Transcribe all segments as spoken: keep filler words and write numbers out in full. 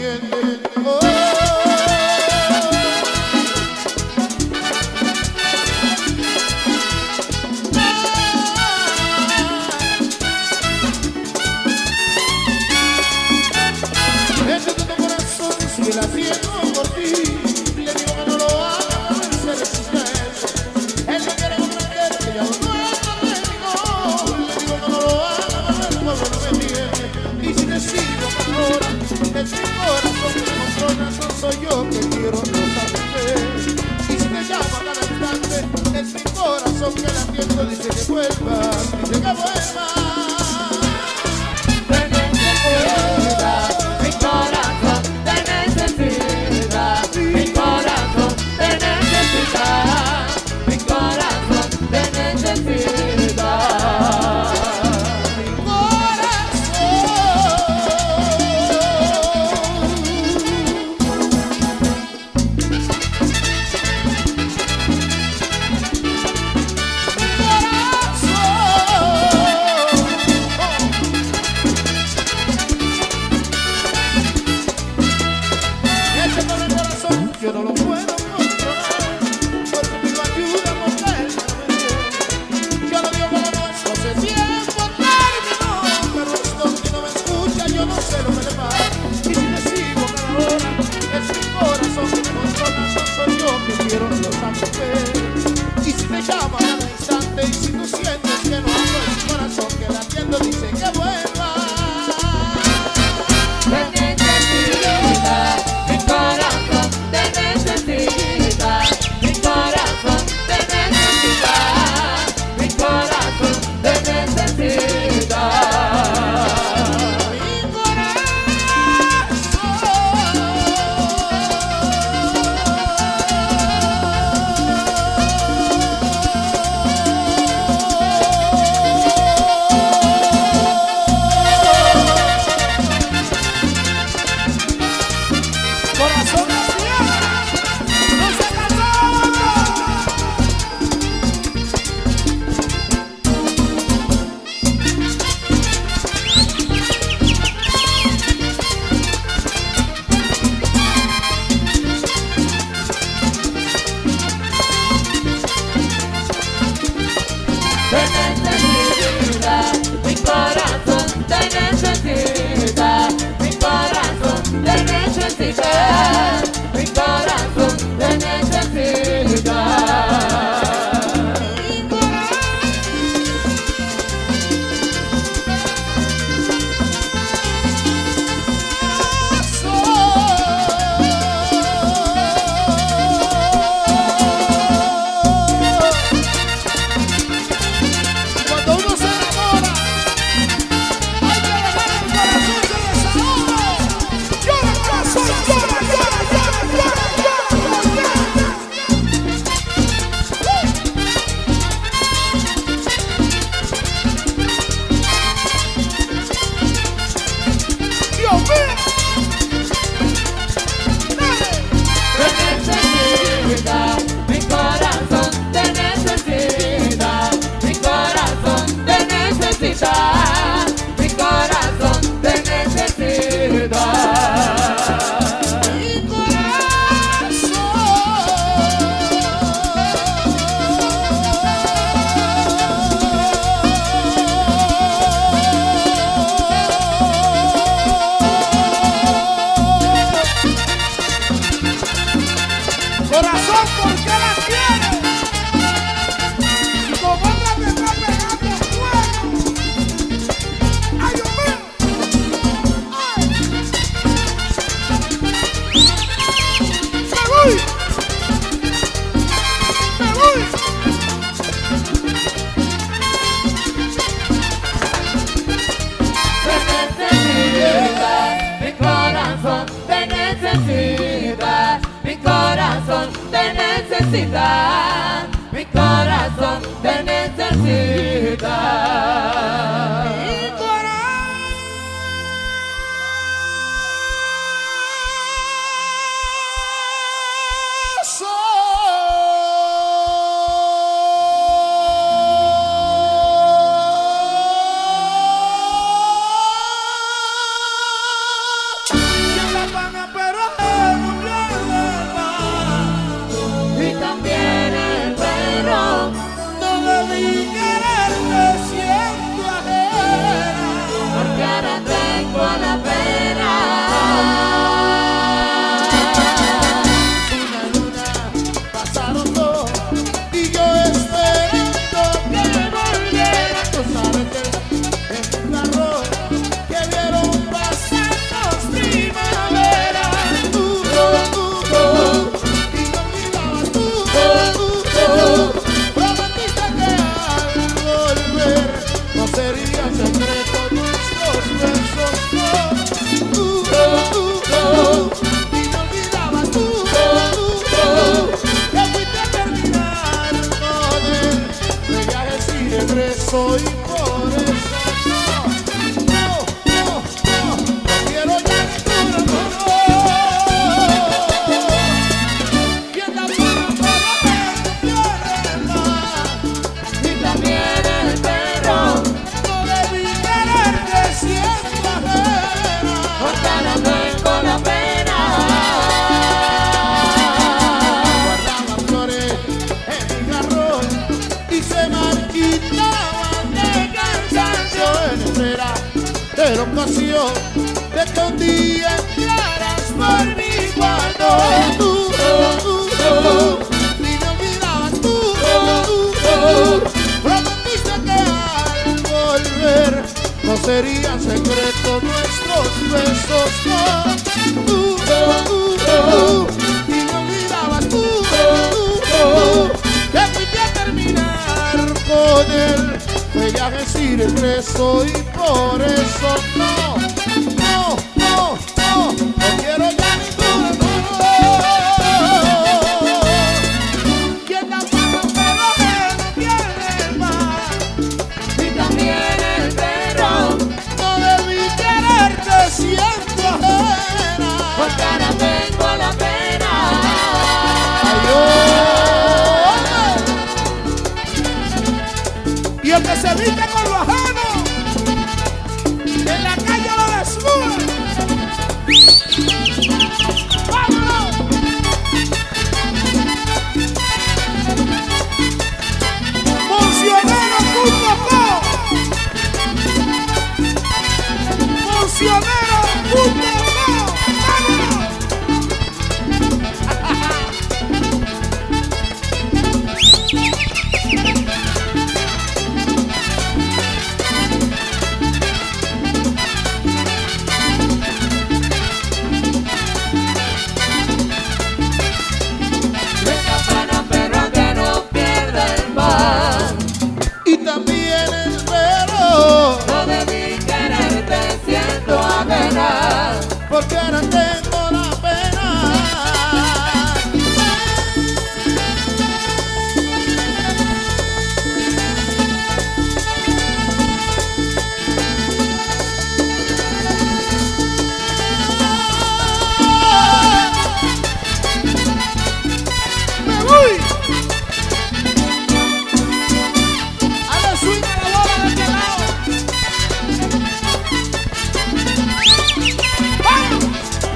entiende. Oh. Este tu corazón sigue latiendo por ti. Le digo que no lo haga para vencer el suspenso. Él no quiere comprender que ya no es conmigo. Le digo que no lo haga para ver cómo no me entiende. Y si te sigo ahora, es mi corazón que me controla, no soy yo que quiero no saber. Y si te llamo a cada instante, es mi corazón que latiendo dice que vuelvas, dice que vuelvas. Yo no lo puedo controlar, porque pido ayuda por él, no me entiende. Yo lo digo como nuestro, hace tiempo terminó, pero esto que no me escucha, yo no sé lo que le pasa. Y si te sigo cada hora, es mi corazón que me controla, no soy yo que quiero no saber. Y si te llamo a cada instante, y si tú sientes que no hablo, es mi corazón que latiendo dice que vuelva. Corazón, ¿por qué la quieres? Y con otra te está pegando fuego. ¡Ay, Dios mío! ¡Ay! ¡Me voy! ¡Me voy! Te necesita, mi corazón te necesita. Mi corazón te necesita, mi corazón te necesita. Mi corazón. ¿Quién la paga? serían secretos nuestros besos. No, tú, tú, tú, y me olvidabas tú, tú, tú, que fuiste a terminar con él. Ella decir el beso y por eso no, no, no, no, no quiero ya ningún amor. Quien da palo pero que no pierde el mar. Y también el perro, No debí quererte siendo ajena. porque ahora tengo la pena. Ay, oh. Y el que se viste con lo ajeno, en la calle lo desnuda. ¡Vámonos! Funcionero punto com. Funcionero punto com. ¡Vámonos! Venga pana perro que no pierda el mar. Y también el pelo, No debí quererte siendo ajena. porque ahora tengo la pena. Me voy. A la swing a la bola de este lado. ¡Vamos!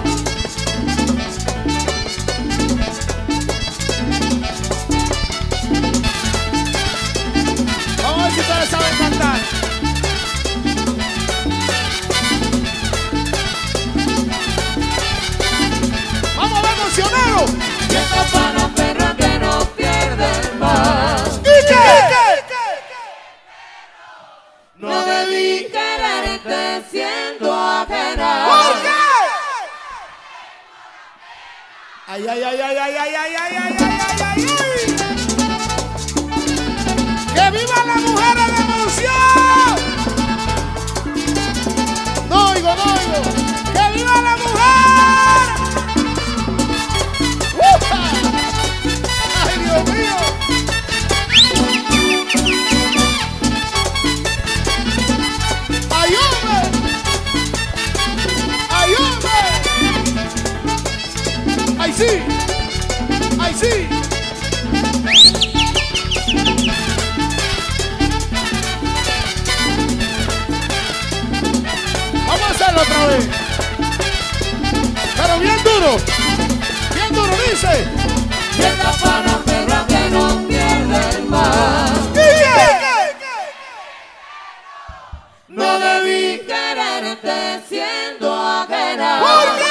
Vamos a ver si ustedes saben cantar. ¡Vamos a ver, Funcionero! Venga pana perro que no pierda el mar. ¿Y qué? No debí quererte siendo ajena. ¿Por qué? Ay, ay, ay, ay, ay, ay, ay, ay, ay, ay, ay, ay, ay. ¡Que viva la mujer de la emoción! No oigo, no oigo. ¡Que viva la mujer! ¡Upa! ¡Ay, Dios mío! ¡Ay, hombre! ¡Ay, hombre! ¡Ay, sí! ¡Ay, sí! Vamos a hacerlo otra vez. Pero bien duro. Bien duro, dice. Venga pana perro que no pierda el mar. No debí quererte siendo ajena. ¿Por qué?